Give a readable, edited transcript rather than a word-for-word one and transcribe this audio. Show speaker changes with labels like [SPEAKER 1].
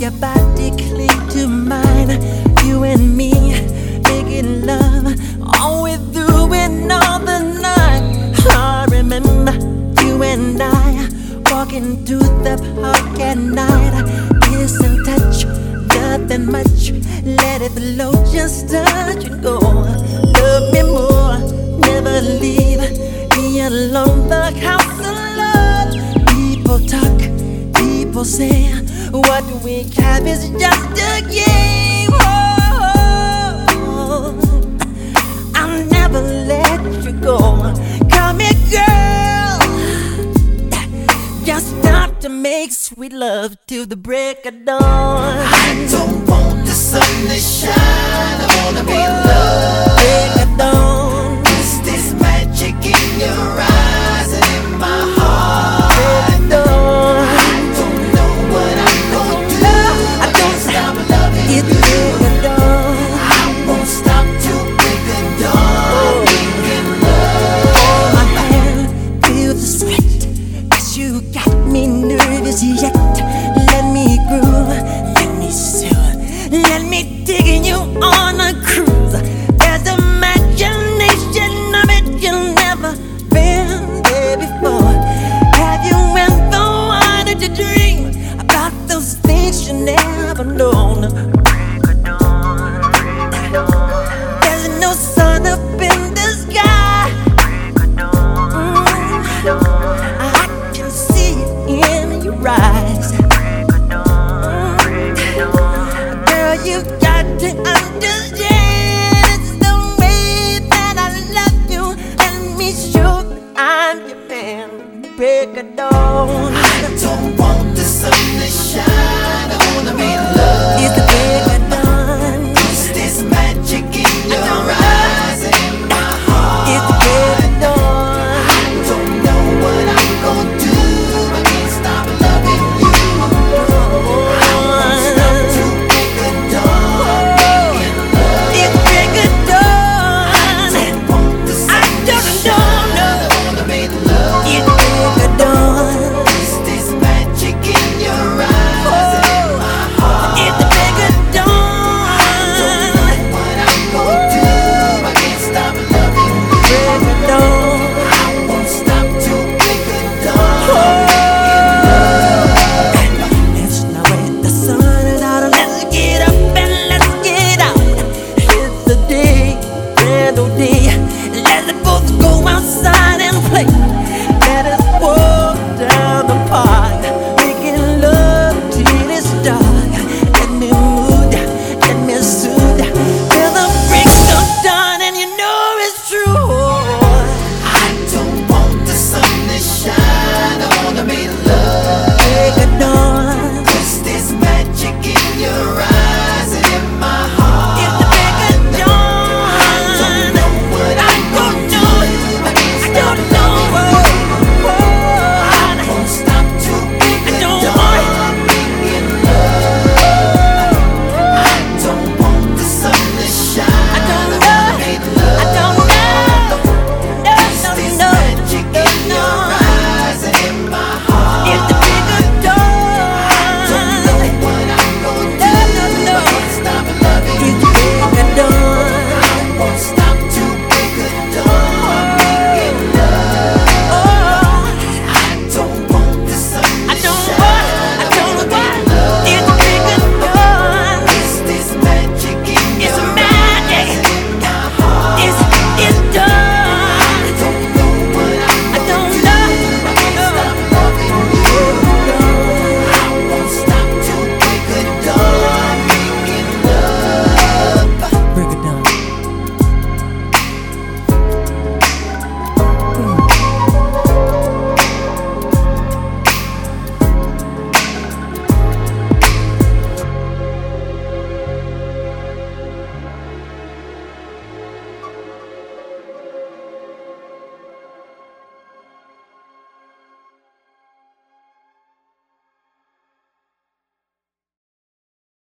[SPEAKER 1] your body cling to mine. You and me making love all the way through and all the night. I remember you and I walking through the park at night. Kiss and touch, nothing much. Let it flow, just touch and go. Love me more, never leave me alone. The house of love. People talk, people say, what we have is just a game. Oh, I'll never let you go. Come here, girl. Just stop to make sweet love till the break of dawn.
[SPEAKER 2] I don't want the sun to shine, I wanna be loved.
[SPEAKER 1] Break of dawn.
[SPEAKER 2] Is this magic in your eyes and in my heart?
[SPEAKER 1] Break of dawn.
[SPEAKER 2] I don't know what I'm gonna do. I can't stop loving
[SPEAKER 1] It's
[SPEAKER 2] you.
[SPEAKER 1] break of dawn.
[SPEAKER 2] I won't stop till break of dawn. Making love.
[SPEAKER 1] Hold my hand, feel the sweat, 'cause you got me nervous yet. Let me groove, let me soothe, let me dig you on a cruise. There's imagination of it you've never been there before. Have you ever wanted to dream about those things you never known? There's no sun up in the sky. I can see it in your eyes. Girl, you got to